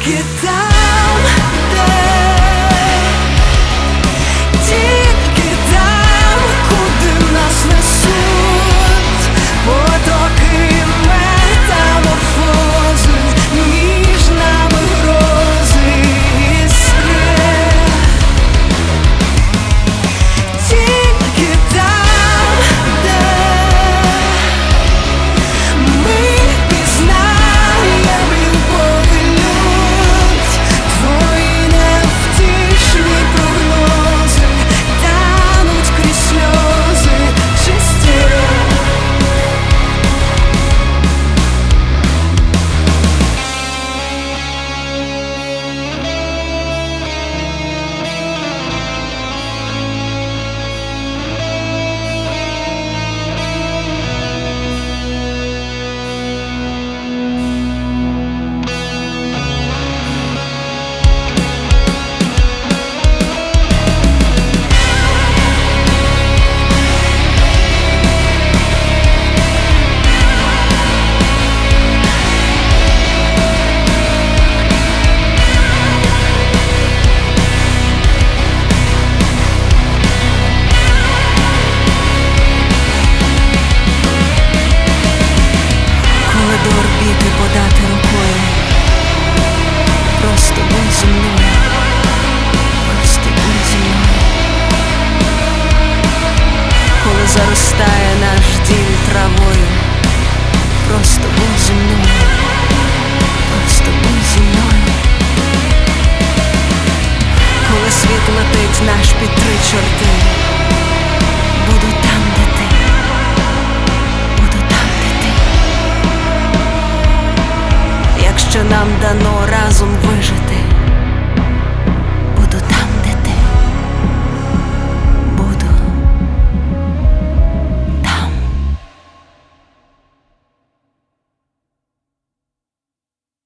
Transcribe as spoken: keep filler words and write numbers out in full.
тільки там, де, тільки там, куди нас несуть потоки метаморфози, між нами грози іскри. Тільки там, де ми пізнаєм любов і лють, твої невтішні прогнози тануть крізь сльози чисті. Коридор біти подати рукою, просто будь зі мною, просто будь зі мною. Коли заростає наш дім травою, просто будь зі мною, просто будь зі мною. Коли світ летить наш під три чорти, буду там, де ти, буду там, де ти. Якщо нам дано разом вижити,